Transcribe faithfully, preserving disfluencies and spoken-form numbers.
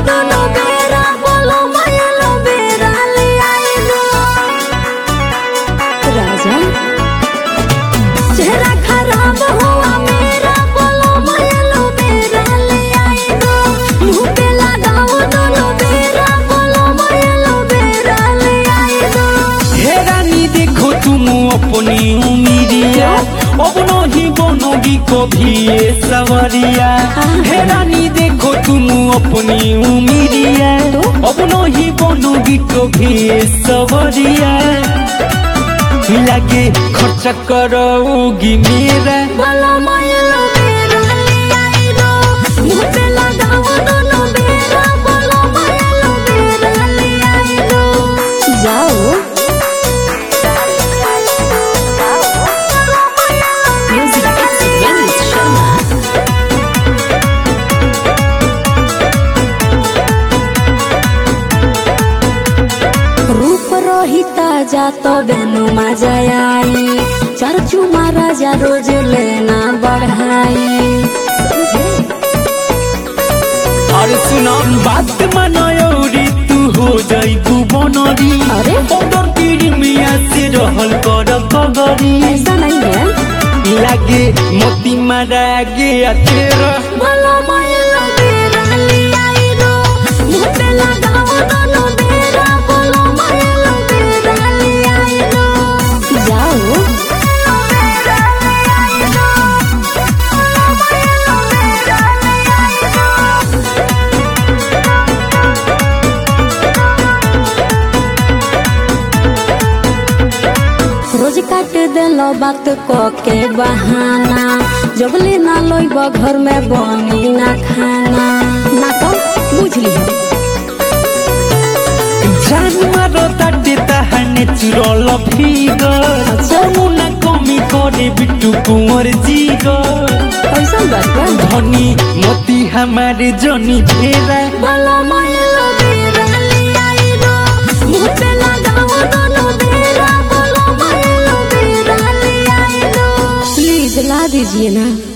दोनों बेरा बोलो मायलो बेरा ले आई दो राजा चेहरा खराब हुआ मेरा बोलो मायलो बेरा ले आई दो मुंह पे लगाओ दोनों बेरा बोलो मायलो बेरा ले आई दो। हे रानी देखो तुम अपनी उम्मीदिया अब नहीं बनोगी कभी ये सवरिया। हे रानी देखो तुम अपनी उम्मीदिया अब नहीं बनोगी कभी ये सवरिया। लगे खर्चा करोगी मेरा बोलो मायलो बेरा ले आई दो मुंह पे लगाओ दोनों बेरा बोलो मायलो बेरा ले आई दो। जाओ रूप रोहिता जा तो बेनु मजा आई चार चुमा राजा रोज लेना बढ़ाई। अरे सुना बात मनोरी तू हो जाई तू बनरी। अरे ऑर्डर पीड़ी मिया से रहल कर कगरी ऐसा नहीं है लागे मोती मारा गया तेरा बोलो मायलो बेरा ले आई दो मुंह पे लगाओ दोनों बेरा बोलो मायलो बेरा ले आई दो। जाओ रोज काट देलो बात को के बहाना जबले ना लोइब घर में बनी ना खाना ना तो बुझ लियो जान मारो ताटे ताहने चुरल फिगर समुना कमी करे बिट्टू कुंवर जीगर कैसा बात बा धनी मोती हमारे जनी फेरा बोलो मायलो बेरा ले आई दो मुंह पे लगाओ दोनों बेरा बोलो मायलो बेरा ले आई दो प्लीज ला दीजिए ना।